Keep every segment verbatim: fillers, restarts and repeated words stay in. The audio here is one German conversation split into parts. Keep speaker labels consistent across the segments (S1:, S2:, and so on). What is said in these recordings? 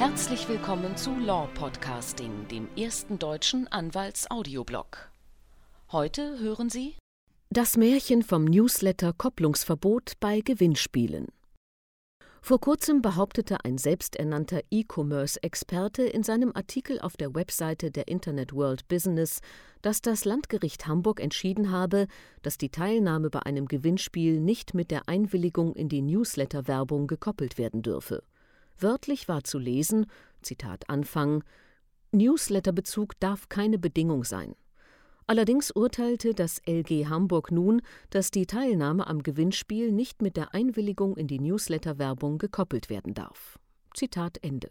S1: Herzlich willkommen zu Law Podcasting, dem ersten deutschen Anwalts-Audioblog. Heute hören Sie das Märchen vom Newsletter-Kopplungsverbot bei Gewinnspielen. Vor kurzem behauptete ein selbsternannter E-Commerce-Experte in seinem Artikel auf der Webseite der Internet World Business, dass das Landgericht Hamburg entschieden habe, dass die Teilnahme bei einem Gewinnspiel nicht mit der Einwilligung in die Newsletter-Werbung gekoppelt werden dürfe. Wörtlich war zu lesen, Zitat Anfang, Newsletterbezug darf keine Bedingung sein. Allerdings urteilte das L G Hamburg nun, dass die Teilnahme am Gewinnspiel nicht mit der Einwilligung in die Newsletter-Werbung gekoppelt werden darf. Zitat Ende.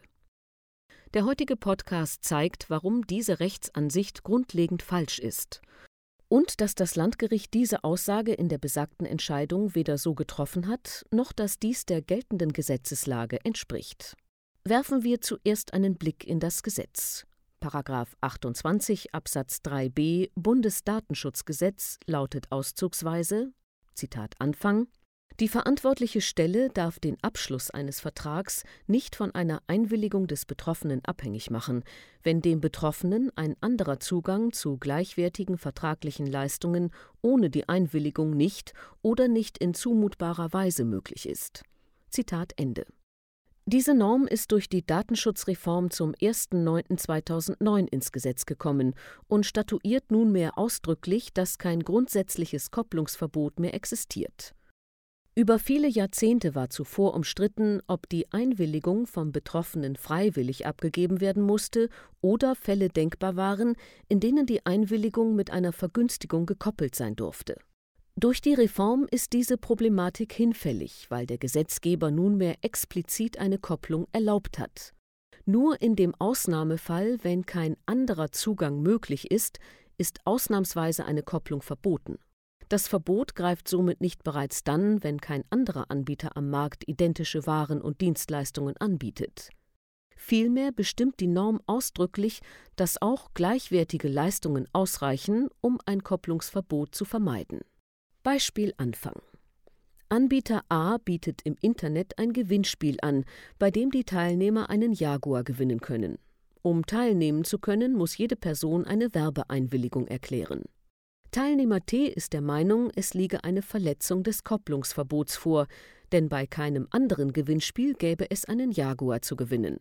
S1: Der heutige Podcast zeigt, warum diese Rechtsansicht grundlegend falsch ist und dass das Landgericht diese Aussage in der besagten Entscheidung weder so getroffen hat, noch dass dies der geltenden Gesetzeslage entspricht. Werfen wir zuerst einen Blick in das Gesetz. Paragraph achtundzwanzig Absatz drei b Bundesdatenschutzgesetz lautet auszugsweise, Zitat Anfang, die verantwortliche Stelle darf den Abschluss eines Vertrags nicht von einer Einwilligung des Betroffenen abhängig machen, wenn dem Betroffenen ein anderer Zugang zu gleichwertigen vertraglichen Leistungen ohne die Einwilligung nicht oder nicht in zumutbarer Weise möglich ist. Zitat Ende. Diese Norm ist durch die Datenschutzreform zum ersten neunten zweitausendneun ins Gesetz gekommen und statuiert nunmehr ausdrücklich, dass kein grundsätzliches Kopplungsverbot mehr existiert. Über viele Jahrzehnte war zuvor umstritten, ob die Einwilligung vom Betroffenen freiwillig abgegeben werden musste oder Fälle denkbar waren, in denen die Einwilligung mit einer Vergünstigung gekoppelt sein durfte. Durch die Reform ist diese Problematik hinfällig, weil der Gesetzgeber nunmehr explizit eine Kopplung erlaubt hat. Nur in dem Ausnahmefall, wenn kein anderer Zugang möglich ist, ist ausnahmsweise eine Kopplung verboten. Das Verbot greift somit nicht bereits dann, wenn kein anderer Anbieter am Markt identische Waren und Dienstleistungen anbietet. Vielmehr bestimmt die Norm ausdrücklich, dass auch gleichwertige Leistungen ausreichen, um ein Kopplungsverbot zu vermeiden. Beispiel Anfang. Anbieter A bietet im Internet ein Gewinnspiel an, bei dem die Teilnehmer einen Jaguar gewinnen können. Um teilnehmen zu können, muss jede Person eine Werbeeinwilligung erklären. Teilnehmer T ist der Meinung, es liege eine Verletzung des Kopplungsverbots vor, denn bei keinem anderen Gewinnspiel gäbe es einen Jaguar zu gewinnen.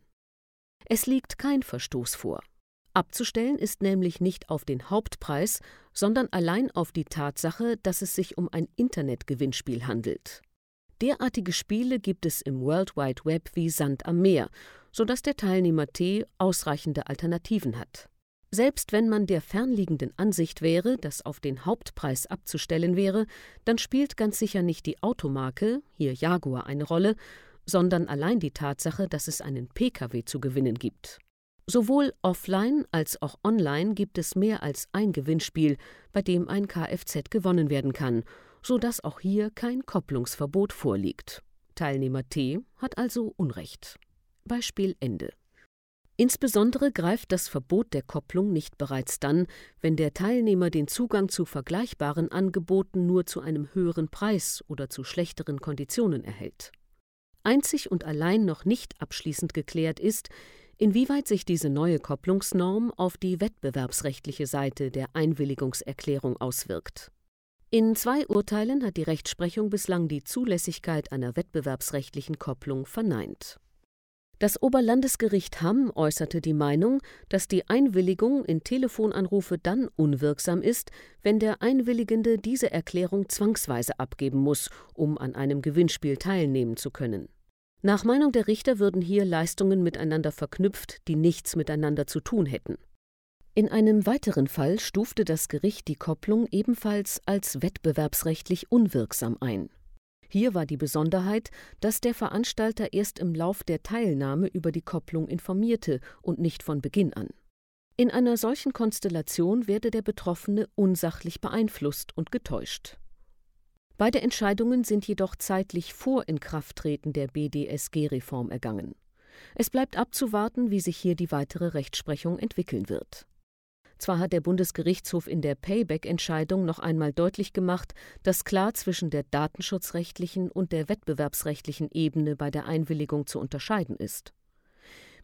S1: Es liegt kein Verstoß vor. Abzustellen ist nämlich nicht auf den Hauptpreis, sondern allein auf die Tatsache, dass es sich um ein Internetgewinnspiel handelt. Derartige Spiele gibt es im World Wide Web wie Sand am Meer, sodass der Teilnehmer T ausreichende Alternativen hat. Selbst wenn man der fernliegenden Ansicht wäre, dass auf den Hauptpreis abzustellen wäre, dann spielt ganz sicher nicht die Automarke, hier Jaguar, eine Rolle, sondern allein die Tatsache, dass es einen P K W zu gewinnen gibt. Sowohl offline als auch online gibt es mehr als ein Gewinnspiel, bei dem ein Kfz gewonnen werden kann, sodass auch hier kein Kopplungsverbot vorliegt. Teilnehmer T hat also Unrecht. Beispiel Ende. Insbesondere greift das Verbot der Kopplung nicht bereits dann, wenn der Teilnehmer den Zugang zu vergleichbaren Angeboten nur zu einem höheren Preis oder zu schlechteren Konditionen erhält. Einzig und allein noch nicht abschließend geklärt ist, inwieweit sich diese neue Kopplungsnorm auf die wettbewerbsrechtliche Seite der Einwilligungserklärung auswirkt. In zwei Urteilen hat die Rechtsprechung bislang die Zulässigkeit einer wettbewerbsrechtlichen Kopplung verneint. Das Oberlandesgericht Hamm äußerte die Meinung, dass die Einwilligung in Telefonanrufe dann unwirksam ist, wenn der Einwilligende diese Erklärung zwangsweise abgeben muss, um an einem Gewinnspiel teilnehmen zu können. Nach Meinung der Richter würden hier Leistungen miteinander verknüpft, die nichts miteinander zu tun hätten. In einem weiteren Fall stufte das Gericht die Kopplung ebenfalls als wettbewerbsrechtlich unwirksam ein. Hier war die Besonderheit, dass der Veranstalter erst im Lauf der Teilnahme über die Kopplung informierte und nicht von Beginn an. In einer solchen Konstellation werde der Betroffene unsachlich beeinflusst und getäuscht. Beide Entscheidungen sind jedoch zeitlich vor Inkrafttreten der B D S G-Reform ergangen. Es bleibt abzuwarten, wie sich hier die weitere Rechtsprechung entwickeln wird. Zwar hat der Bundesgerichtshof in der Payback-Entscheidung noch einmal deutlich gemacht, dass klar zwischen der datenschutzrechtlichen und der wettbewerbsrechtlichen Ebene bei der Einwilligung zu unterscheiden ist.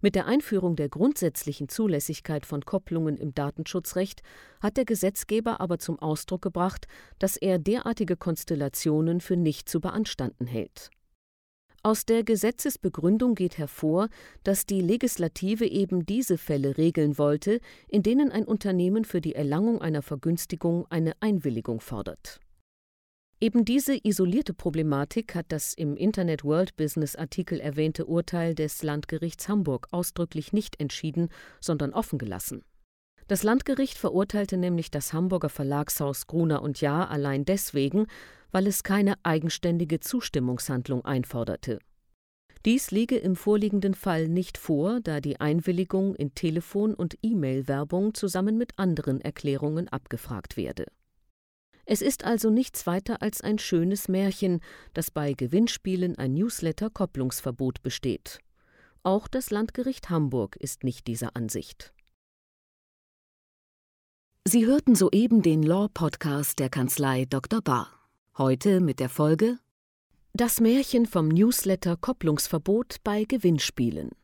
S1: Mit der Einführung der grundsätzlichen Zulässigkeit von Kopplungen im Datenschutzrecht hat der Gesetzgeber aber zum Ausdruck gebracht, dass er derartige Konstellationen für nicht zu beanstanden hält. Aus der Gesetzesbegründung geht hervor, dass die Legislative eben diese Fälle regeln wollte, in denen ein Unternehmen für die Erlangung einer Vergünstigung eine Einwilligung fordert. Eben diese isolierte Problematik hat das im Internet World Business Artikel erwähnte Urteil des Landgerichts Hamburg ausdrücklich nicht entschieden, sondern offen gelassen. Das Landgericht verurteilte nämlich das Hamburger Verlagshaus Gruner und Jahr allein deswegen, weil es keine eigenständige Zustimmungshandlung einforderte. Dies liege im vorliegenden Fall nicht vor, da die Einwilligung in Telefon- und E-Mail-Werbung zusammen mit anderen Erklärungen abgefragt werde. Es ist also nichts weiter als ein schönes Märchen, dass bei Gewinnspielen ein Newsletter-Kopplungsverbot besteht. Auch das Landgericht Hamburg ist nicht dieser Ansicht. Sie hörten soeben den Law-Podcast der Kanzlei Doktor Bahr. Heute mit der Folge Das Märchen vom Newsletter-Kopplungsverbot bei Gewinnspielen.